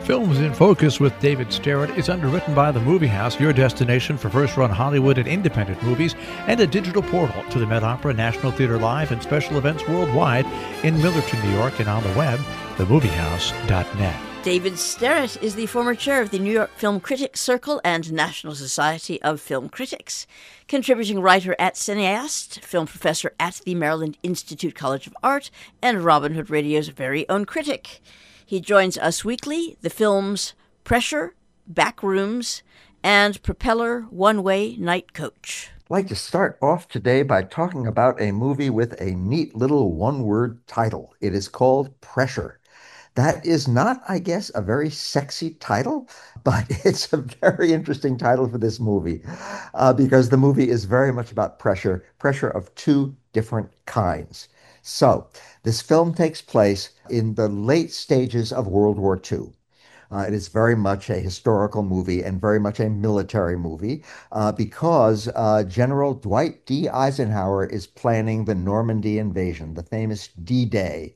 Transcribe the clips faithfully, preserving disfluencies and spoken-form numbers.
Films in Focus with David Starrett is underwritten by The Movie House, your destination for first-run Hollywood and independent movies, and a digital portal to the Met Opera, National Theater Live, and special events worldwide in Millerton, New York, and on the web, the movie house dot net. David Starrett is the former chair of the New York Film Critics Circle and National Society of Film Critics, contributing writer at Cineast, film professor at the Maryland Institute College of Art, and Robin Hood Radio's very own critic. He joins us weekly, the films Pressure, Backrooms, and Propeller One-Way Night Coach. I'd like to start off today by talking about a movie with a neat little one-word title. It is called Pressure. That is not, I guess, a very sexy title, but it's a very interesting title for this movie uh, because the movie is very much about pressure, pressure of two different kinds. So this film takes place in the late stages of World War Two. Uh, it is very much a historical movie and very much a military movie uh, because uh, General Dwight D. Eisenhower is planning the Normandy invasion, the famous D-Day.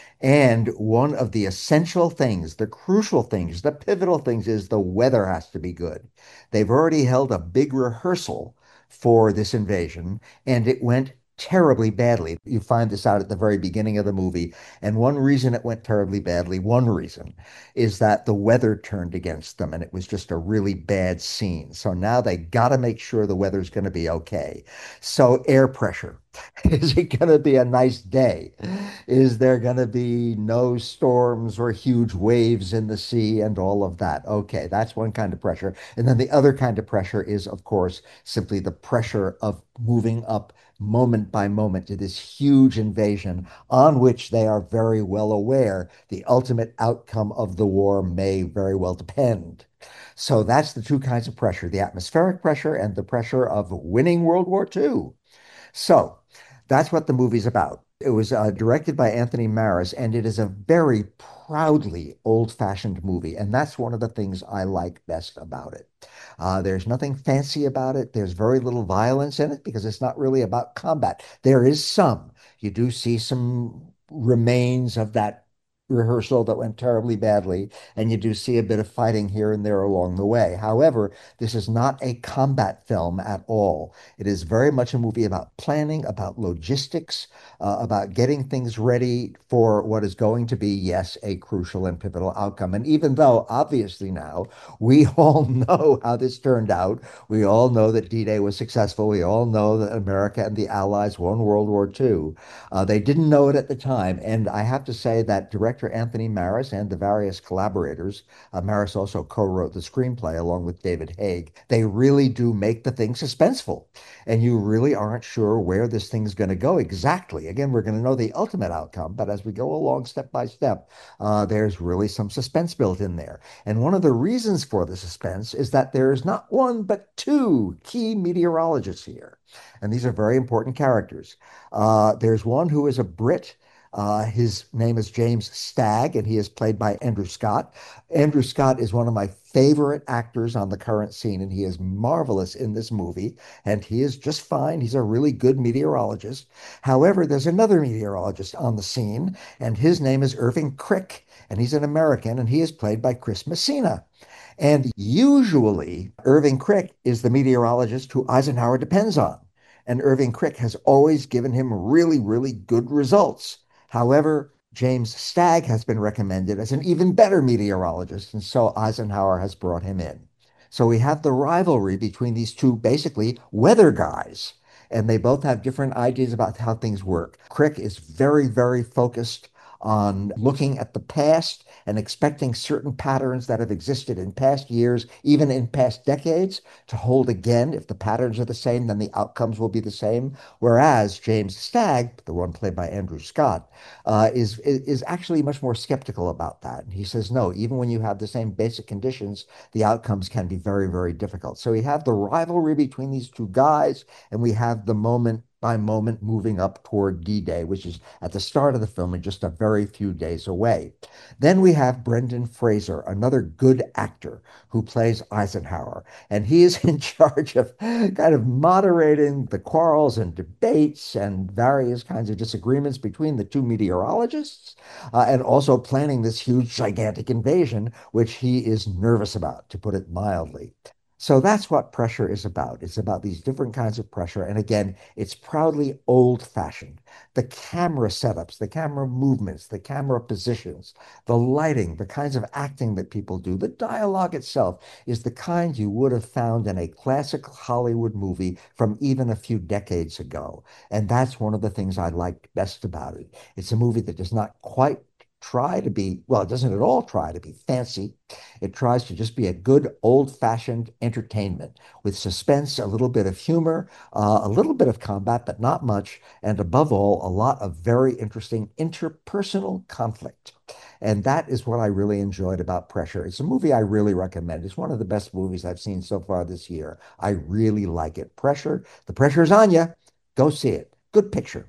And one of the essential things, the crucial things, the pivotal things is the weather has to be good. They've already held a big rehearsal for this invasion, and it went terribly badly. You find this out at the very beginning of the movie. And one reason it went terribly badly, one reason, is that the weather turned against them and it was just a really bad scene. So now they got to make sure the weather's going to be okay. So air pressure. Is it going to be a nice day? Is there going to be no storms or huge waves in the sea and all of that? Okay, that's one kind of pressure. And then the other kind of pressure is, of course, simply the pressure of moving up moment by moment to this huge invasion on which they are very well aware the ultimate outcome of the war may very well depend. So that's the two kinds of pressure, the atmospheric pressure and the pressure of winning World War Two. So that's what the movie's about. It was uh, directed by Anthony Maris, and it is a very proudly old-fashioned movie, and that's one of the things I like best about it. Uh, there's nothing fancy about it. There's very little violence in it because it's not really about combat. There is some. You do see some remains of that rehearsal that went terribly badly, and you do see a bit of fighting here and there along the way. However, this is not a combat film at all. It is very much a movie about planning, about logistics, uh, about getting things ready for what is going to be, yes, a crucial and pivotal outcome. And even though, obviously now, we all know how this turned out, we all know that D-Day was successful, we all know that America and the Allies won World War Two. Uh, they didn't know it at the time, and I have to say that director Anthony Maris and the various collaborators, uh, Maris also co-wrote the screenplay along with David Haig, they really do make the thing suspenseful. And you really aren't sure where this thing's going to go exactly. Again, we're going to know the ultimate outcome, but as we go along step by step, uh, there's really some suspense built in there. And one of the reasons for the suspense is that there's not one, but two key meteorologists here. And these are very important characters. Uh, there's one who is a Brit. Uh, his name is James Stagg, and he is played by Andrew Scott. Andrew Scott is one of my favorite actors on the current scene, and he is marvelous in this movie, and he is just fine. He's a really good meteorologist. However, there's another meteorologist on the scene, and his name is Irving Crick, and he's an American, and he is played by Chris Messina. And usually, Irving Crick is the meteorologist who Eisenhower depends on, and Irving Crick has always given him really, really good results. However, James Stagg has been recommended as an even better meteorologist, and so Eisenhower has brought him in. So we have the rivalry between these two basically weather guys, and they both have different ideas about how things work. Crick is very, very focused on looking at the past and expecting certain patterns that have existed in past years, even in past decades, to hold again. If the patterns are the same, then the outcomes will be the same. Whereas James Stagg, the one played by Andrew Scott, uh, is, is actually much more skeptical about that. And he says, no, even when you have the same basic conditions, the outcomes can be very, very difficult. So we have the rivalry between these two guys, and we have the moment by moment moving up toward D-Day, which is at the start of the film and just a very few days away. Then we have Brendan Fraser, another good actor who plays Eisenhower, and he is in charge of kind of moderating the quarrels and debates and various kinds of disagreements between the two meteorologists, uh, and also planning this huge, gigantic invasion, which he is nervous about, to put it mildly. So that's what pressure is about. It's about these different kinds of pressure. And again, it's proudly old-fashioned. The camera setups, the camera movements, the camera positions, the lighting, the kinds of acting that people do, the dialogue itself is the kind you would have found in a classic Hollywood movie from even a few decades ago. And that's one of the things I liked best about it. It's a movie that does not quite try to be, well, it doesn't at all try to be fancy. It tries to just be a good old-fashioned entertainment with suspense, a little bit of humor, uh, a little bit of combat, but not much, and above all, a lot of very interesting interpersonal conflict. And that is what I really enjoyed about Pressure. It's a movie I really recommend. It's one of the best movies I've seen so far this year. I really like it. Pressure, the pressure's on you. Go see it. Good picture.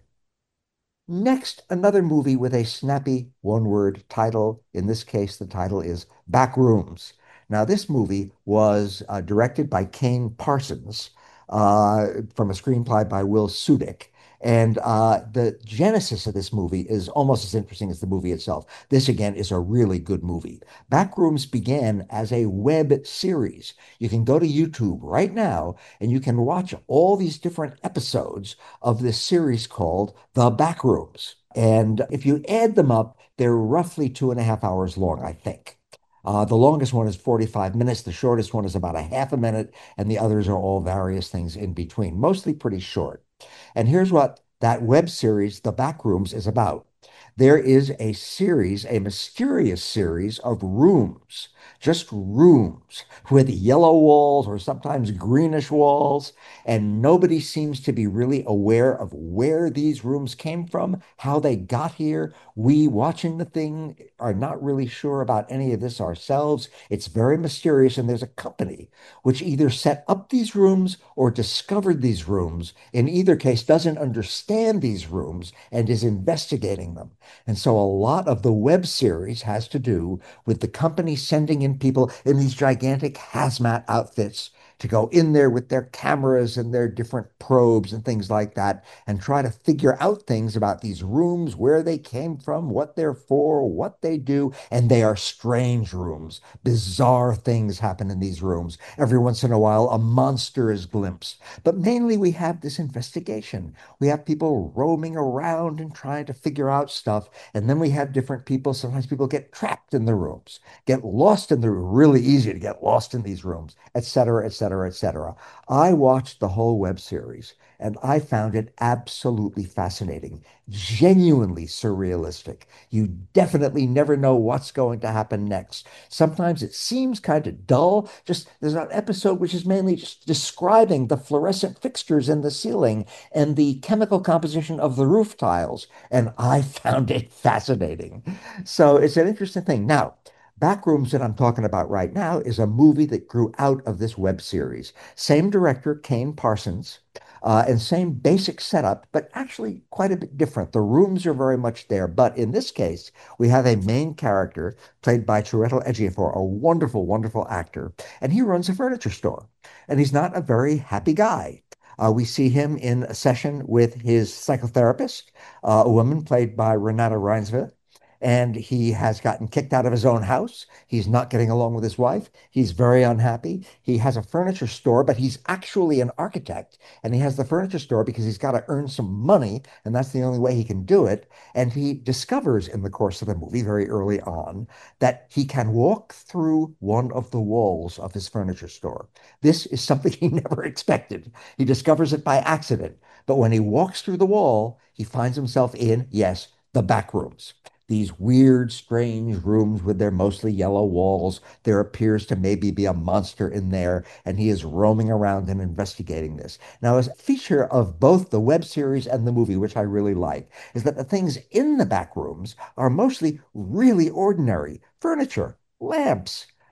Next, another movie with a snappy one-word title. In this case, the title is Back Rooms. Now, this movie was uh, directed by Kane Parsons uh, from a screenplay by Will Sudick. And uh, the genesis of this movie is almost as interesting as the movie itself. This, again, is a really good movie. Backrooms began as a web series. You can go to YouTube right now and you can watch all these different episodes of this series called The Backrooms. And if you add them up, they're roughly two and a half hours long, I think. Uh, the longest one is forty-five minutes. The shortest one is about a half a minute, and the others are all various things in between, mostly pretty short. And here's what that web series, The Backrooms, is about. There is a series, a mysterious series of rooms, just rooms with yellow walls or sometimes greenish walls, and nobody seems to be really aware of where these rooms came from, how they got here. We watching the thing are not really sure about any of this ourselves. It's very mysterious, and there's a company which either set up these rooms or discovered these rooms. In either case, doesn't understand these rooms and is investigating them. And so a lot of the web series has to do with the company sending in people in these gigantic hazmat outfits to go in there with their cameras and their different probes and things like that and try to figure out things about these rooms, where they came from, what they're for, what they do. And they are strange rooms. Bizarre things happen in these rooms. Every once in a while, a monster is glimpsed. But mainly we have this investigation. We have people roaming around and trying to figure out stuff. And then we have different people. Sometimes people get trapped in the rooms, get lost in the really easy to get lost in these rooms, et cetera, et cetera, et cetera. I watched the whole web series and I found it absolutely fascinating, genuinely surrealistic. You definitely never know what's going to happen next. Sometimes it seems kind of dull. Just there's an episode which is mainly just describing the fluorescent fixtures in the ceiling and the chemical composition of the roof tiles, and I found it fascinating. So it's an interesting thing. Now, Backrooms that I'm talking about right now is a movie that grew out of this web series. Same director, Kane Parsons, uh, and same basic setup, but actually quite a bit different. The rooms are very much there, but in this case, we have a main character played by Chiwetel Ejiofor, a wonderful, wonderful actor, and he runs a furniture store, and he's not a very happy guy. Uh, we see him in a session with his psychotherapist, uh, a woman played by Renata Reinsve, and he has gotten kicked out of his own house. He's not getting along with his wife. He's very unhappy. He has a furniture store, but he's actually an architect. And he has the furniture store because he's got to earn some money, and that's the only way he can do it. And he discovers in the course of the movie, very early on, that he can walk through one of the walls of his furniture store. This is something he never expected. He discovers it by accident. But when he walks through the wall, he finds himself in, yes, the back rooms. These weird, strange rooms with their mostly yellow walls. There appears to maybe be a monster in there, and he is roaming around and investigating this. Now, as a feature of both the web series and the movie, which I really like, is that the things in the back rooms are mostly really ordinary furniture, lamps,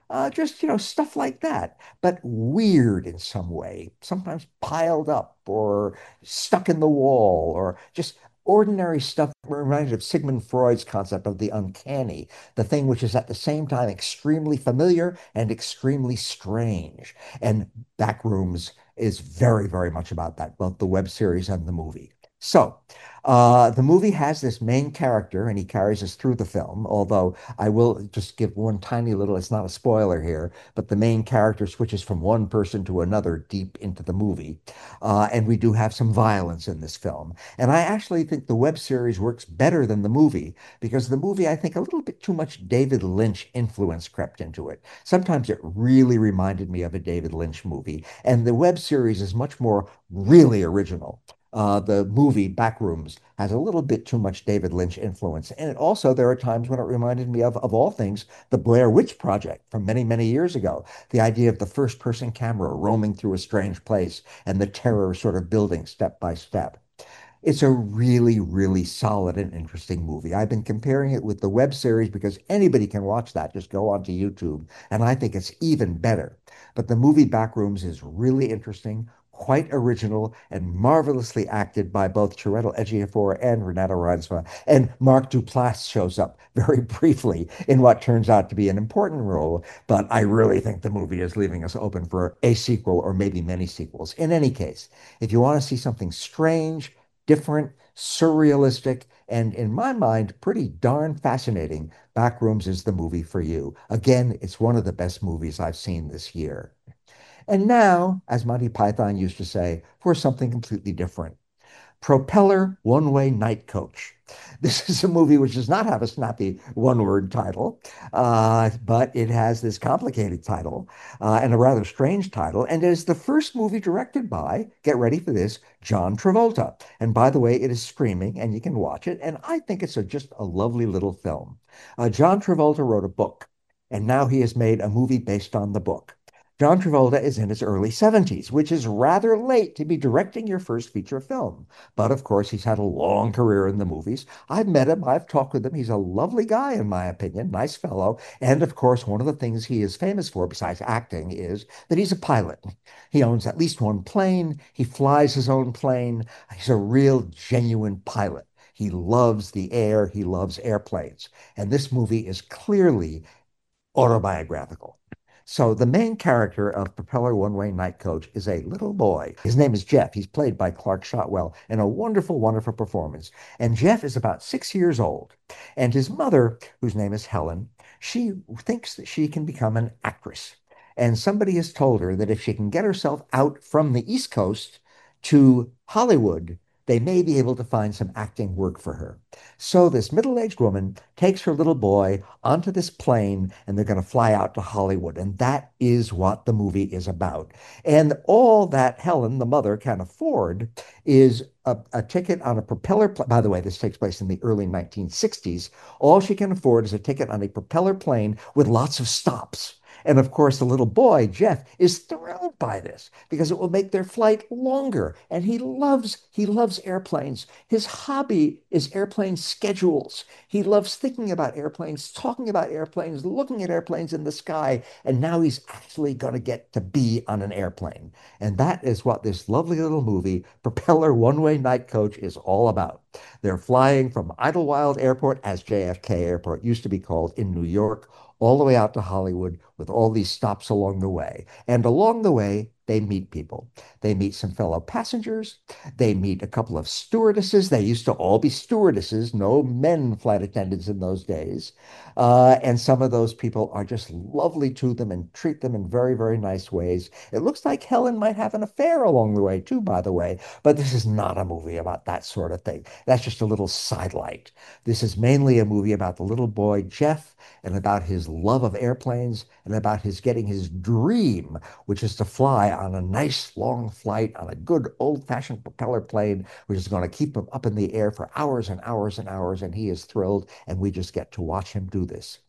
Uh, just, you know, stuff like that, but weird in some way, sometimes piled up or stuck in the wall or just ordinary stuff reminded of Sigmund Freud's concept of the uncanny, the thing which is at the same time extremely familiar and extremely strange. And Backrooms is very, very much about that, both the web series and the movie. So, uh, the movie has this main character, and he carries us through the film. Although I will just give one tiny little, it's not a spoiler here, but the main character switches from one person to another deep into the movie. Uh, and we do have some violence in this film. And I actually think the web series works better than the movie because the movie, I think, a little bit too much David Lynch influence crept into it. Sometimes it really reminded me of a David Lynch movie. And the web series is much more really original. Uh, the movie Backrooms has a little bit too much David Lynch influence. And it also, there are times when it reminded me of, of all things, the Blair Witch Project from many, many years ago. The idea of the first person camera roaming through a strange place and the terror sort of building step by step. It's a really, really solid and interesting movie. I've been comparing it with the web series because anybody can watch that. Just go onto YouTube, and I think it's even better. But the movie Backrooms is really interesting, quite original, and marvelously acted by both Chiwetel Ejiofor and Renata Reinsma. And Mark Duplass shows up very briefly in what turns out to be an important role. But I really think the movie is leaving us open for a sequel or maybe many sequels. In any case, if you want to see something strange, different, surrealistic, and in my mind, pretty darn fascinating, Backrooms is the movie for you. Again, it's one of the best movies I've seen this year. And now, as Monty Python used to say, for something completely different. Propeller One Way Night Coach. This is a movie which does not have a snappy one word title, uh, but it has this complicated title uh, and a rather strange title. And it is the first movie directed by, get ready for this, John Travolta. And by the way, it is streaming and you can watch it. And I think it's a, just a lovely little film. Uh, John Travolta wrote a book, and now he has made a movie based on the book. John Travolta is in his early seventies, which is rather late to be directing your first feature film. But of course, he's had a long career in the movies. I've met him, I've talked with him. He's a lovely guy, in my opinion, nice fellow. And of course, one of the things he is famous for, besides acting, is that he's a pilot. He owns at least one plane, he flies his own plane. He's a real, genuine pilot. He loves the air, he loves airplanes. And this movie is clearly autobiographical. So the main character of Propeller One Way Night Coach is a little boy. His name is Jeff. He's played by Clark Shotwell in a wonderful, wonderful performance. And Jeff is about six years old. And his mother, whose name is Helen, she thinks that she can become an actress. And somebody has told her that if she can get herself out from the East Coast to Hollywood, they may be able to find some acting work for her. So this middle-aged woman takes her little boy onto this plane and they're going to fly out to Hollywood. And that is what the movie is about. And all that Helen, the mother, can afford is a, a ticket on a propeller. Pl- By the way, this takes place in the early nineteen sixties. All she can afford is a ticket on a propeller plane with lots of stops. And of course, the little boy, Jeff, is thrilled by this because it will make their flight longer. And he loves, he loves airplanes. His hobby is airplane schedules. He loves thinking about airplanes, talking about airplanes, looking at airplanes in the sky. And now he's actually going to get to be on an airplane. And that is what this lovely little movie, Propeller One Way Night Coach, is all about. They're flying from Idlewild Airport, as J F K Airport used to be called, in New York, all the way out to Hollywood with all these stops along the way. And along the way, they meet people. They meet some fellow passengers. They meet a couple of stewardesses. They used to all be stewardesses, no men flight attendants in those days. Uh, and some of those people are just lovely to them and treat them in very, very nice ways. It looks like Helen might have an affair along the way, too, by the way. But this is not a movie about that sort of thing. That's just a little sidelight. This is mainly a movie about the little boy, Jeff, and about his love of airplanes and about his getting his dream, which is to fly on a nice long flight on a good old-fashioned propeller plane, which is going to keep him up in the air for hours and hours and hours. And he is thrilled, and we just get to watch him do this.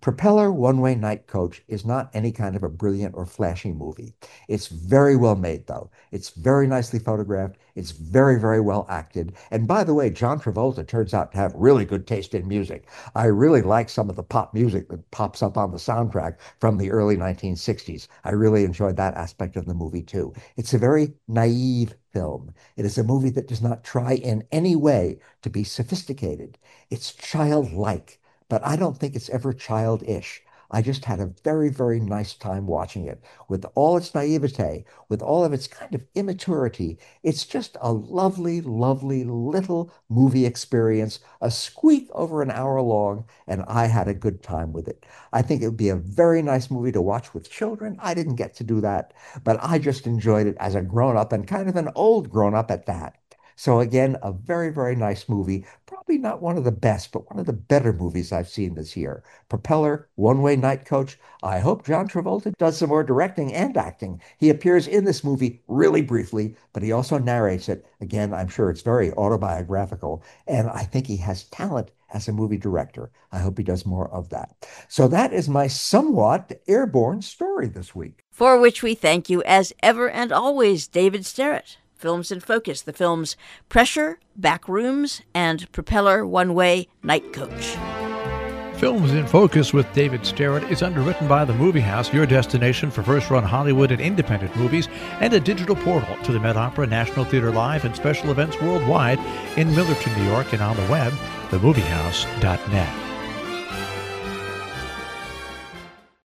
Propeller One-Way Night Coach is not any kind of a brilliant or flashy movie. It's very well made, though. It's very nicely photographed. It's very, very well acted. And by the way, John Travolta turns out to have really good taste in music. I really like some of the pop music that pops up on the soundtrack from the early nineteen sixties. I really enjoyed that aspect of the movie, too. It's a very naive film. It is a movie that does not try in any way to be sophisticated. It's childlike, but I don't think it's ever childish. I just had a very, very nice time watching it. With all its naivete, with all of its kind of immaturity, it's just a lovely, lovely little movie experience, a squeak over an hour long, and I had a good time with it. I think it would be a very nice movie to watch with children. I didn't get to do that, but I just enjoyed it as a grown-up and kind of an old grown-up at that. So again, a very, very nice movie. Probably not one of the best, but one of the better movies I've seen this year. Propeller, One-Way Night Coach. I hope John Travolta does some more directing and acting. He appears in this movie really briefly, but he also narrates it. Again, I'm sure it's very autobiographical, and I think he has talent as a movie director. I hope he does more of that. So that is my somewhat airborne story this week. For which we thank you as ever and always, David Sterrett. Films in Focus, the films Pressure, Backrooms, and Propeller One-Way Night Coach. Films in Focus with David Sterrett is underwritten by The Movie House, your destination for first-run Hollywood and independent movies, and a digital portal to the Met Opera, National Theater Live, and special events worldwide in Millerton, New York, and on the web, the movie house dot net.